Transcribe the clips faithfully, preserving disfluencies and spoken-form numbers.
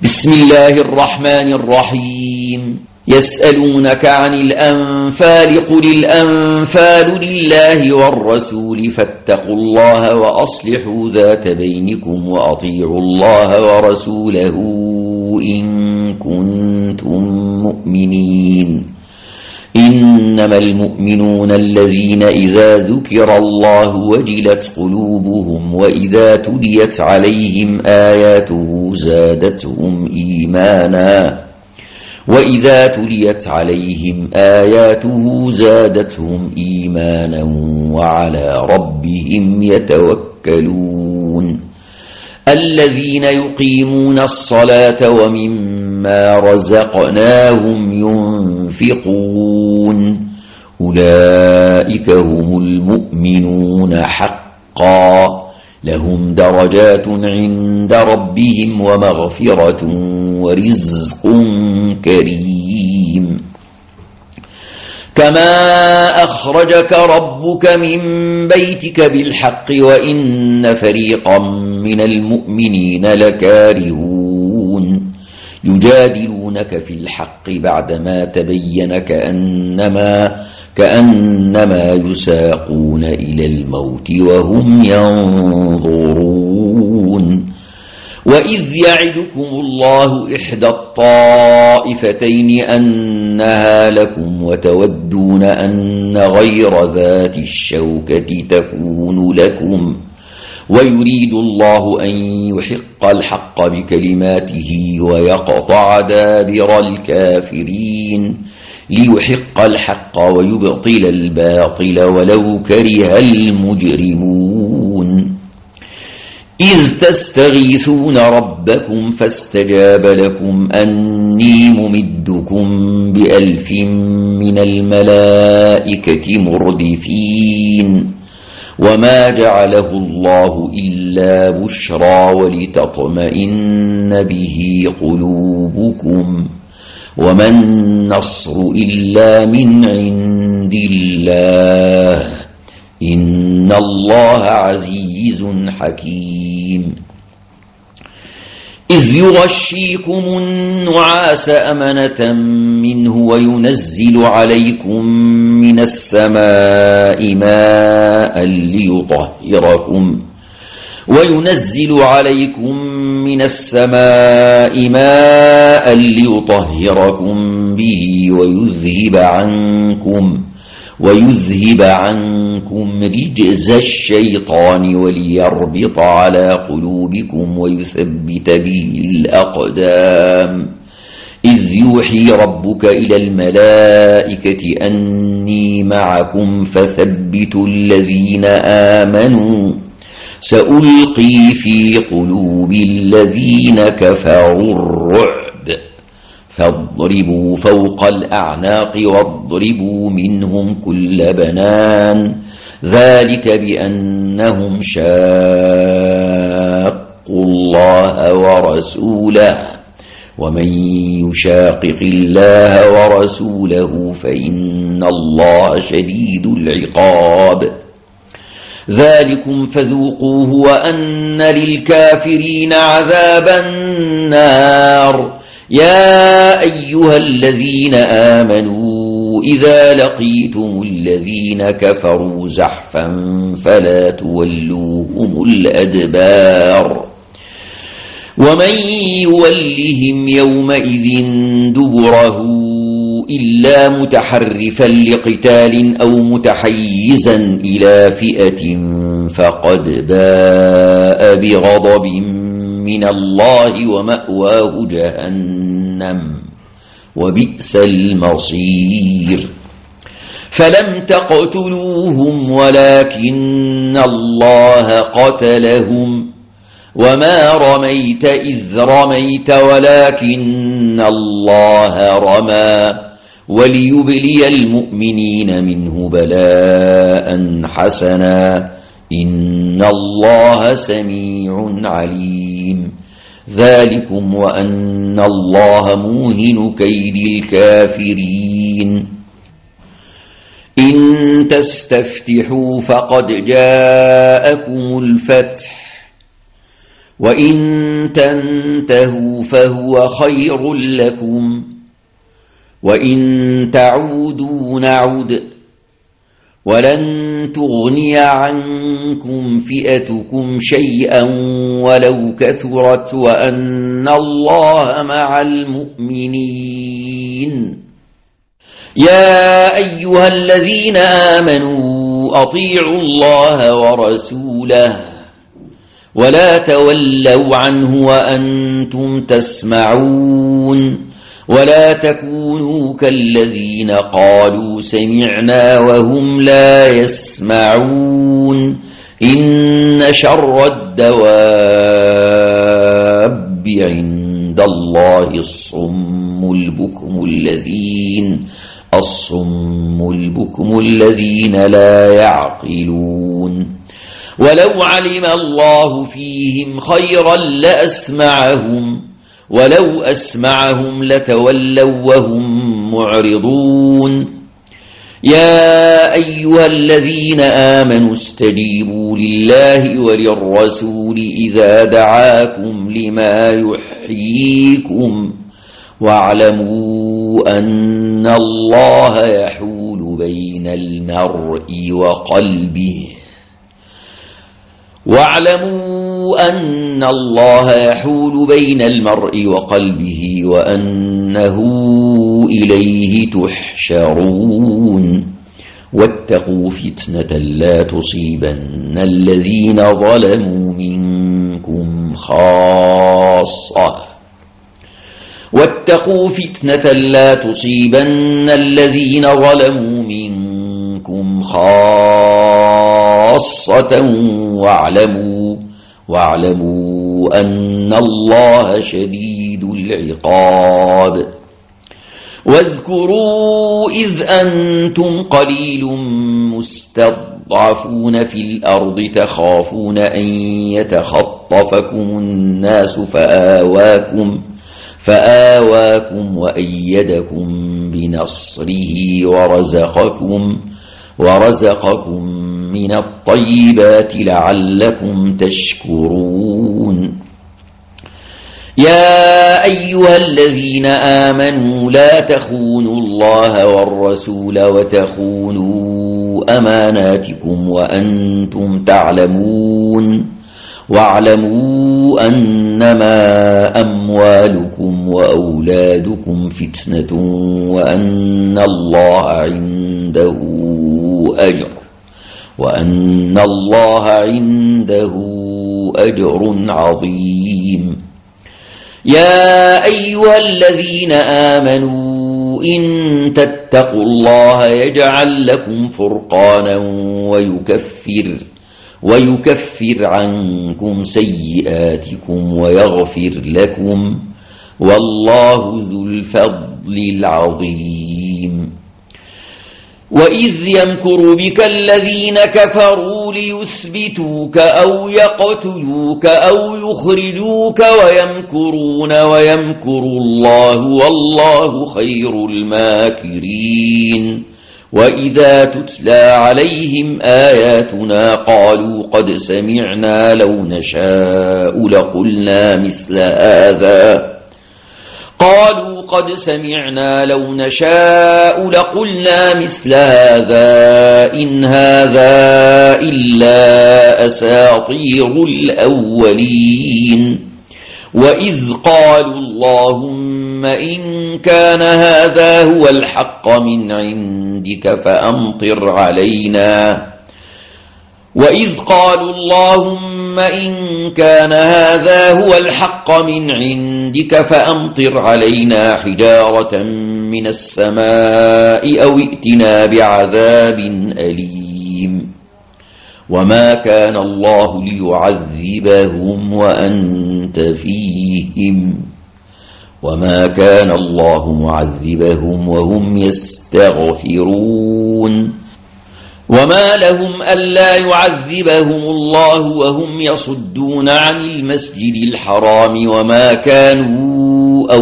بسم الله الرحمن الرحيم. يسألونك عن الأنفال قل الأنفال لله والرسول فاتقوا الله وأصلحوا ذات بينكم وأطيعوا الله ورسوله إن كنتم مؤمنين. إنما المؤمنون الذين إذا ذكر الله وجلت قلوبهم وإذا تليت عليهم آياته زادتهم إيمانا وإذا تليت عليهم آياته زادتهم إيمانا وعلى ربهم يتوكلون. الذين يقيمون الصلاة ومما رزقناهم ينفقون أولئك هم المؤمنون حقا لهم درجات عند ربهم ومغفرة ورزق كريم. كما أخرجك ربك من بيتك بالحق وإن فريقا من المؤمنين لكارهون يجادلونك في الحق بعدما تبين كأنما, كأنما يساقون إلى الموت وهم ينظرون. وإذ يعدكم الله إحدى الطائفتين أنها لكم وتودون أن غير ذات الشوكة تكون لكم ويريد الله أن يحق الحق بكلماته ويقطع دابر الكافرين ليحق الحق ويبطل الباطل ولو كره المجرمون. إذ تستغيثون ربكم فاستجاب لكم أني ممدكم بألف من الملائكة مردفين وما جعله الله إلا بشرى ولتطمئن به قلوبكم وما النصر إلا من عند الله إن الله عزيز حكيم. إذ يغشيكم النعاس أمنة منه وينزل عليكم من السماء ماء ليطهركم وينزل عليكم من السماء ماء ليطهركم به ويذهب عنكم ويذهب عنكم رجز الشيطان وليربط على قلوبكم ويثبت به الأقدام. إذ يوحي ربك إلى الملائكة أني معكم فثبتوا الذين آمنوا سألقي في قلوب الذين كفروا الرعب فاضربوا فوق الأعناق واضربوا منهم كل بنان ذلك بأنهم شاقوا الله ورسوله ومن يشاقق الله ورسوله فإن الله شديد العقاب. ذلكم فذوقوه وأن للكافرين عذاب النار. يا أيها الذين آمنوا إذا لقيتم الذين كفروا زحفا فلا تولوهم الأدبار ومن يولهم يومئذ دبره إلا متحرفا لقتال أو متحيزا إلى فئة فقد باء بغضب من الله ومأواه جهنم وبئس المصير. فلم تقتلوهم ولكن الله قتلهم وما رميت إذ رميت ولكن الله رمى وليبلي المؤمنين منه بلاء حسنا إن الله سميع عليم. ذلكم وأن الله موهن كيد الكافرين. إن تستفتحوا فقد جاءكم الفتح وإن تنتهوا فهو خير لكم وإن تعودوا نعد ولن تغني عنكم فئتكم شيئا ولو كثرت وأن الله مع المؤمنين. يا أيها الذين آمنوا أطيعوا الله ورسوله ولا تولوا عنه وأنتم تسمعون ولا تكونوا كالذين قالوا سمعنا وهم لا يسمعون إن شر الدواب عند الله الصم البكم الذين الصم البكم الذين لا يعقلون ولو علم الله فيهم خيرا لأسمعهم ولو أسمعهم لتولوا وهم معرضون. يا أيها الذين آمنوا استجيبوا لله وللرسول إذا دعاكم لما يحييكم واعلموا أن الله يحول بين المرء وقلبه واعلموا أن الله يحول بين المرء وقلبه وأنه إليه تحشرون. واتقوا فتنة لا تصيبن الذين ظلموا منكم خاصة واتقوا فتنة لا تصيبن الذين ظلموا منكم خاصة واعلموا واعلموا أن الله شديد العقاب. واذكروا إذ أنتم قليل مستضعفون في الأرض تخافون أن يتخطفكم الناس فآواكم فآواكم وأيدكم بنصره ورزقكم ورزقكم من الطيبات لعلكم تشكرون. يا أيها الذين آمنوا لا تخونوا الله والرسول وتخونوا أماناتكم وأنتم تعلمون واعلموا أنما أموالكم وأولادكم فتنة وأن الله عنده أجر وأن الله عنده أجر عظيم. يا أيها الذين آمنوا إن تتقوا الله يجعل لكم فرقانا ويكفر ويكفر عنكم سيئاتكم ويغفر لكم والله ذو الفضل العظيم. وإذ يمكر بك الذين كفروا ليثبتوك أو يقتلوك أو يخرجوك ويمكرون ويمكر الله والله خير الماكرين. وإذا تتلى عليهم آياتنا قالوا قد سمعنا لو نشاء لقلنا مثل هذا قالوا قد سمعنا لو نشاء لقلنا مثل هذا إن هذا إلا أساطير الأولين. وإذ قالوا اللهم إن كان هذا هو الحق من عندك فأمطر علينا وإذ قالوا اللهم إن كان هذا هو الحق من عندك فأمطر علينا حجارة من السماء أو ائتنا بعذاب أليم. وما كان الله ليعذبهم وأنت فيهم وما كان الله معذبهم وهم يستغفرون. وما لهم ألا يعذبهم الله وهم يصدون عن المسجد الحرام وما كانوا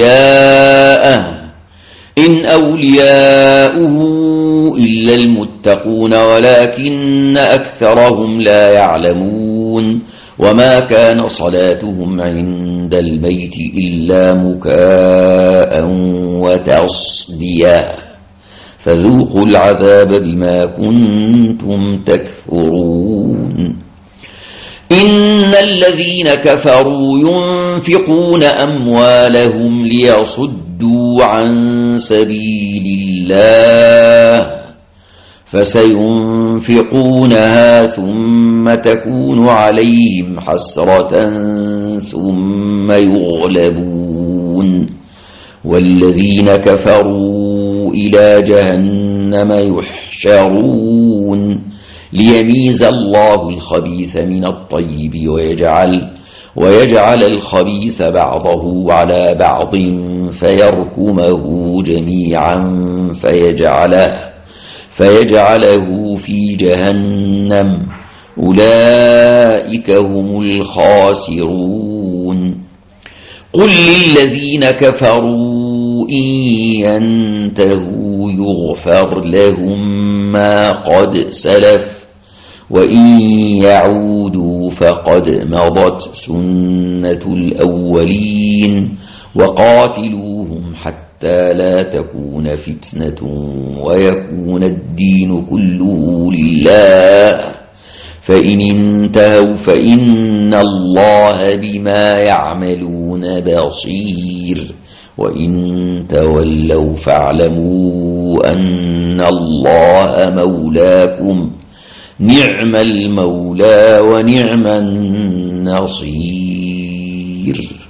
أولياءه إن أولياؤه إلا المتقون ولكن أكثرهم لا يعلمون. وما كان صلاتهم عند البيت إلا مكاء وتصديا فذوقوا العذاب بما كنتم تكفرون إن الذين كفروا ينفقون أموالهم ليصدوا عن سبيل الله فسينفقونها ثم تكون عليهم حسرة ثم يغلبون والذين كفروا إلى جهنم يحشرون ليميز الله الخبيث من الطيب ويجعل ويجعل الخبيث بعضه على بعض فيركمه جميعا فيجعله فيجعله في جهنم أولئك هم الخاسرون قل للذين كفروا إن ينتهوا يغفر لهم ما قد سلف وإن يعودوا فقد مضت سنة الأولين وقاتلوهم حتى لا تكون فتنة ويكون الدين كله لله فإن انتهوا فإن الله بما يعملون بصير وإن تولوا فاعلموا أن الله مولاكم نعم المولى ونعم النصير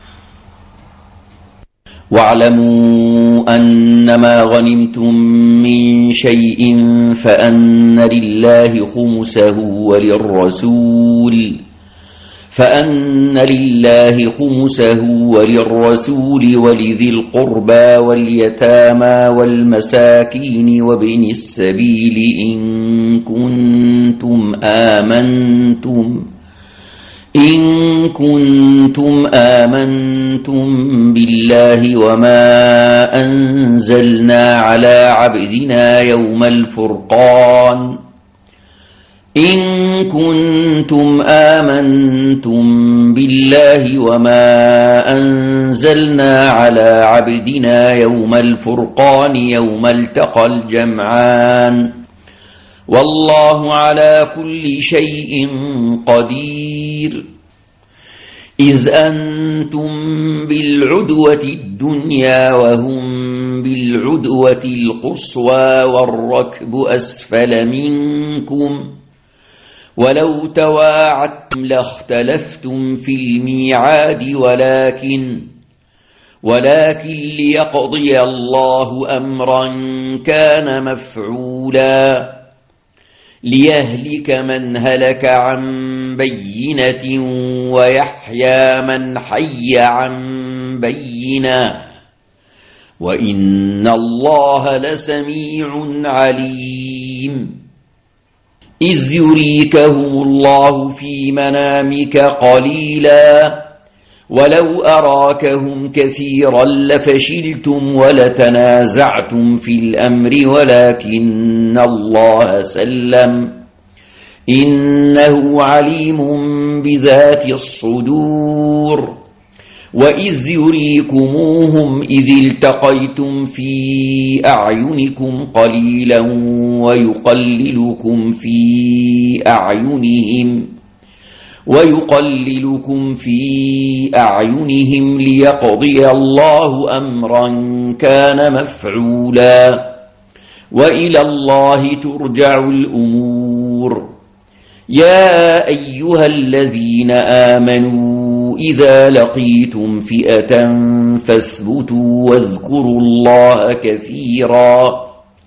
واعلموا أنما غنمتم من شيء فأن لله خمسه وللرسول فأن لله خمسه وللرسول ولذي القربى واليتامى والمساكين وابن السبيل إن كنتم آمنتم إن كنتم آمنتم بالله وما أنزلنا على عبدنا يوم الفرقان إن كنتم آمنتم بالله وما أنزلنا على عبدنا يوم الفرقان يوم التقى الجمعان والله على كل شيء قدير إذ أنتم بالعدوة الدنيا وهم بالعدوة القصوى والركب أسفل منكم ولو تواعدتم لاختلفتم في الميعاد ولكن ولكن ليقضي الله أمرا كان مفعولا ليهلك من هلك عن بينة ويحيى من حي عن بينة وإن الله لسميع عليم إذ يريكهم الله في منامك قليلا ولو أراكهم كثيرا لفشلتم ولتنازعتم في الأمر ولكن الله سلم إنه عليم بذات الصدور وإذ يريكموهم إذ التقيتم في أعينكم قليلا ويقللكم في أعينهم ويقللكم في أعينهم ليقضي الله أمرا كان مفعولا وإلى الله ترجع الأمور يا أيها الذين آمنوا إذا لقيتم فئة فاثبتوا واذكروا الله كثيرا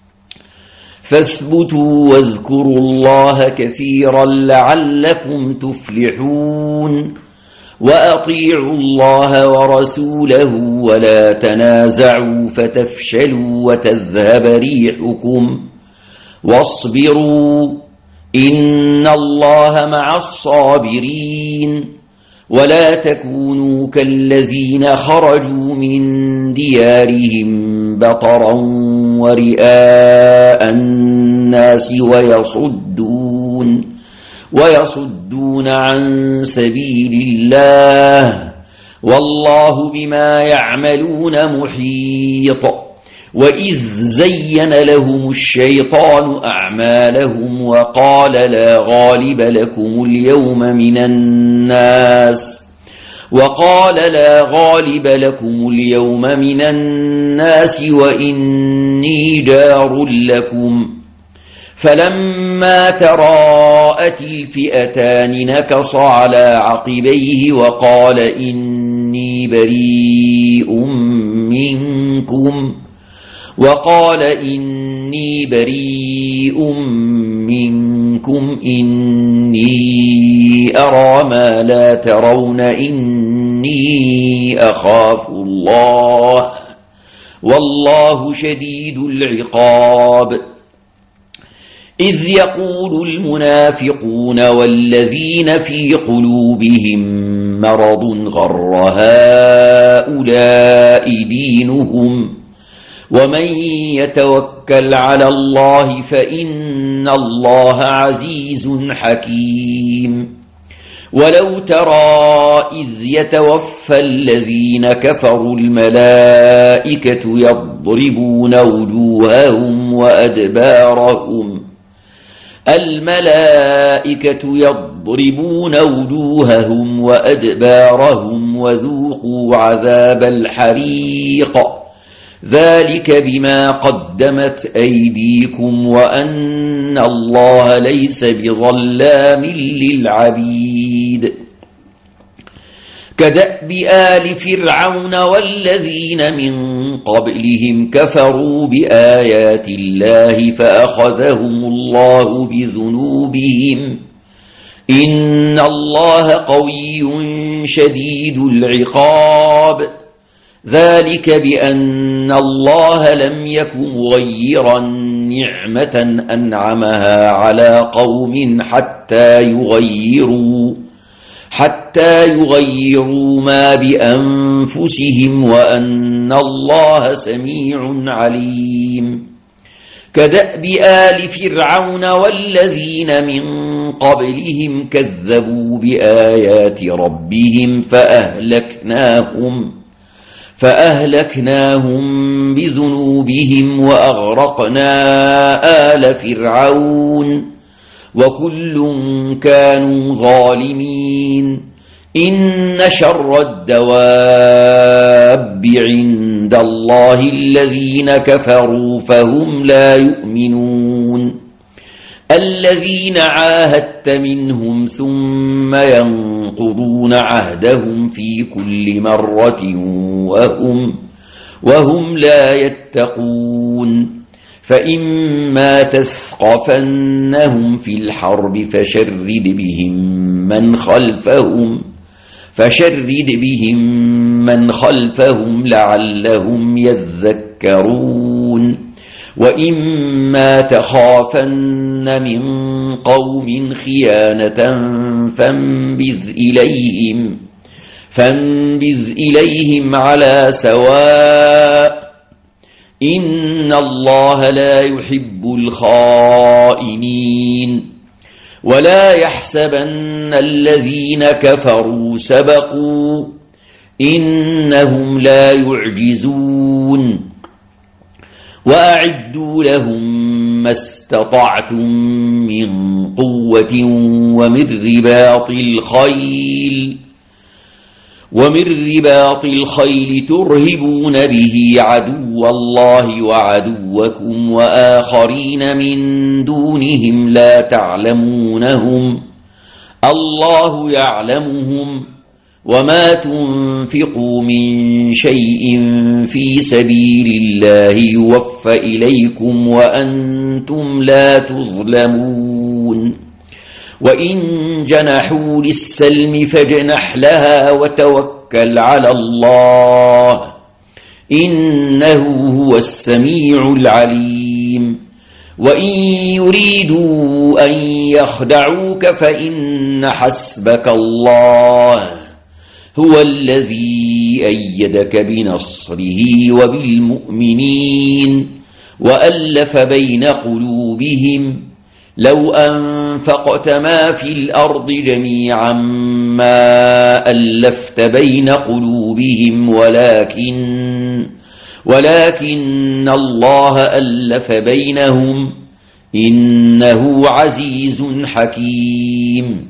فاثبتوا واذكروا الله كثيرا لعلكم تفلحون وأطيعوا الله ورسوله ولا تنازعوا فتفشلوا وتذهب ريحكم واصبروا إن الله مع الصابرين ولا تكونوا كالذين خرجوا من ديارهم بطرا ورئاء الناس ويصدون ويصدون عن سبيل الله والله بما يعملون محيط. وإذ زين لهم الشيطان أعمالهم وقال لا غالب لكم اليوم من الناس وقال لا غالب لكم اليوم من الناس وإني جار لكم فلما تراءت الفئتان نكص على عقبيه وقال إني بريء منكم وقال إني بريء منكم إني أرى ما لا ترون إني أخاف الله والله شديد العقاب. إذ يقول المنافقون والذين في قلوبهم مرض غر هؤلاء دينهم ومن يتوكل على الله فإن الله عزيز حكيم. ولو ترى إذ يتوفى الذين كفروا الملائكة يضربون وجوههم وأدبارهم الملائكة يضربون وجوههم وأدبارهم وذوقوا عذاب الحريق ذلك بما قدمت أيديكم وأن الله ليس بظلام للعبيد. كدأب آل فرعون والذين من قبلهم كفروا بآيات الله فأخذهم الله بذنوبهم إن الله قوي شديد العقاب. ذلك بأن الله لم يك مغيرا نعمة أنعمها على قوم حتى يغيروا حتى يغيروا ما بأنفسهم وأن الله سميع عليم. كدأب آل فرعون والذين من قبلهم كذبوا بآيات ربهم فأهلكناهم فأهلكناهم بذنوبهم وأغرقنا آل فرعون وكل كانوا ظالمين. إن شر الدواب عند الله الذين كفروا فهم لا يؤمنون. الذين عاهدت منهم ثم ينقضون عهدهم في كل مرة وهم, وهم لا يتقون. فإما تثقفنهم في الحرب فشرد بهم من خلفهم فشرد بهم من خلفهم لعلهم يذكرون. وإما تخافن من قوم خيانة فانبذ إليهم فانبذ إليهم على سواء إن الله لا يحب الخائنين. ولا يحسبن الذين كفروا سبقوا إنهم لا يعجزون. وأعدوا لهم ما استطعتم من قوة ومن رباط الخيل ومن رباط الخيل ترهبون به عدو الله وعدوكم وآخرين من دونهم لا تعلمونهم الله يعلمهم. وما تنفقوا من شيء في سبيل الله يوفى إليكم وأنتم لا تظلمون. وإن جنحوا للسلم فاجنح لها وتوكل على الله إنه هو السميع العليم. وإن يريدوا أن يخدعوك فإن حسبك الله هو الذي أيدك بنصره وبالمؤمنين وألف بين قلوبهم لو أنفقت ما في الأرض جميعا ما ألفت بين قلوبهم ولكن ولكن الله ألف بينهم إنه عزيز حكيم.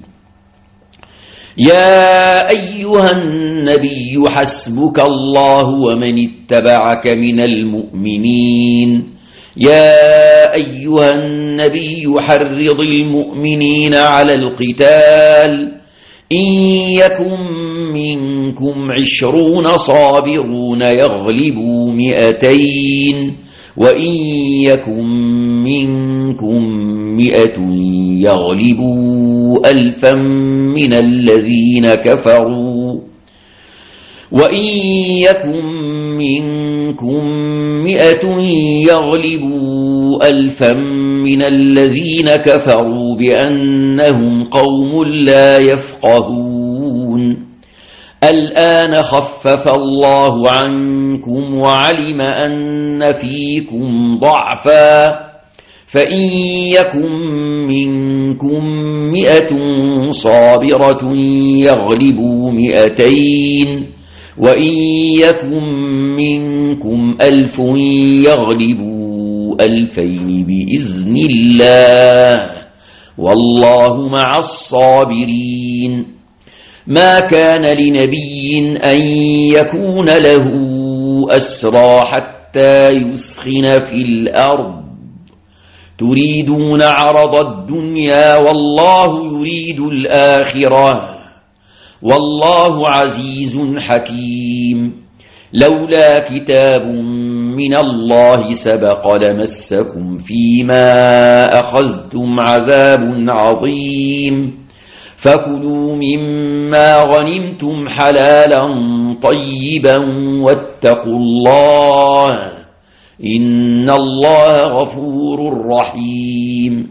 يا أيها النبي حسبك الله ومن اتبعك من المؤمنين. يا أيها النبي حرض المؤمنين على القتال إن يكن منكم عشرون صابرون يغلبوا مئتين وإن يكن منكم مئة يغلبوا ألفا من الذين كفروا وإن يكن منكم مئة يغلبوا ألفا من الذين كفروا بأنهم قوم لا يفقهون. الآن خفف الله عنكم وعلم أن فيكم ضعفا فإن يكن منكم مئة صابرة يغلبوا مئتين وإن يكن منكم ألف يغلبوا ألفين بإذن الله والله مع الصابرين. ما كان لنبي أن يكون له أسرى حتى يسخن في الأرض تريدون عرض الدنيا والله يريد الآخرة والله عزيز حكيم. لولا كتاب من الله سبق لمسكم فيما أخذتم عذاب عظيم فكلوا مما غنمتم حلالا طيبا واتقوا الله إن الله غفور رحيم.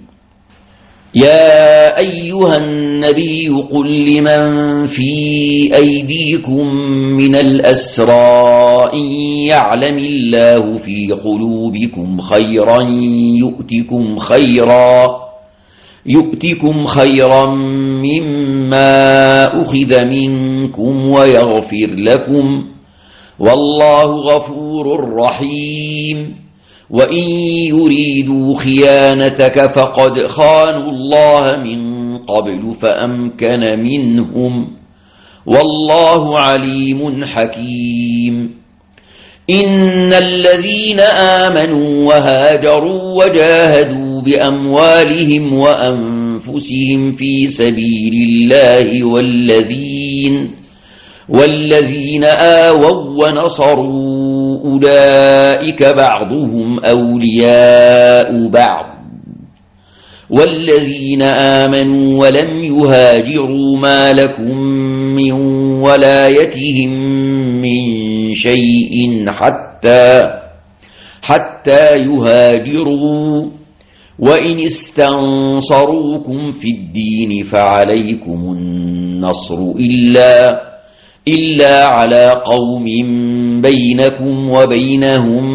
يا أيها النبي قل لمن في أيديكم من الأسرى إن يعلم الله في قلوبكم خيرا يؤتكم خيرا يؤتكم خيرا مما أخذ منكم ويغفر لكم والله غفور رحيم. وإن يريدوا خيانتك فقد خانوا الله من قبل فأمكن منهم والله عليم حكيم. إن الذين آمنوا وهاجروا وجاهدوا بأموالهم وأنفسهم في سبيل الله والذين والذين آووا ونصروا أولئك بعضهم أولياء بعض والذين آمنوا ولم يهاجروا ما لكم من ولايتهم من شيء حتى حتى يهاجروا وإن استنصروكم في الدين فعليكم النصر إلا إلا على قوم بينكم وبينهم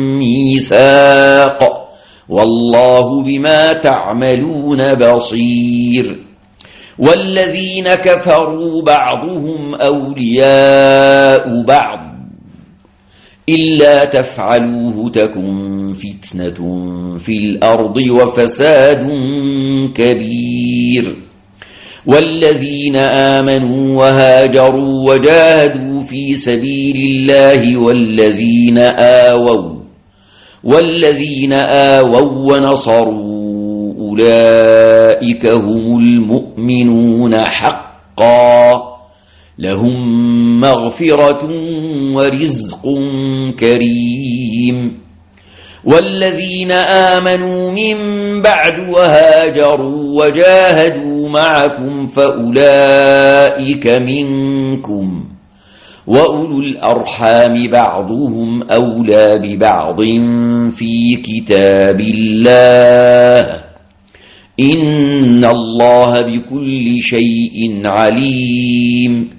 ميثاق والله بما تعملون بصير. والذين كفروا بعضهم أولياء بعض إلا تفعلوه تكن فتنة في الأرض وفساد كبير. والذين آمنوا وهاجروا وجاهدوا في سبيل الله والذين آووا والذين آووا ونصروا أولئك هم المؤمنون حقا لهم مغفرة ورزق كريم. والذين آمنوا من بعد وهاجروا وجاهدوا معكم فأولئك منكم وأولو الأرحام بعضهم أولى ببعض في كتاب الله إن الله بكل شيء عليم.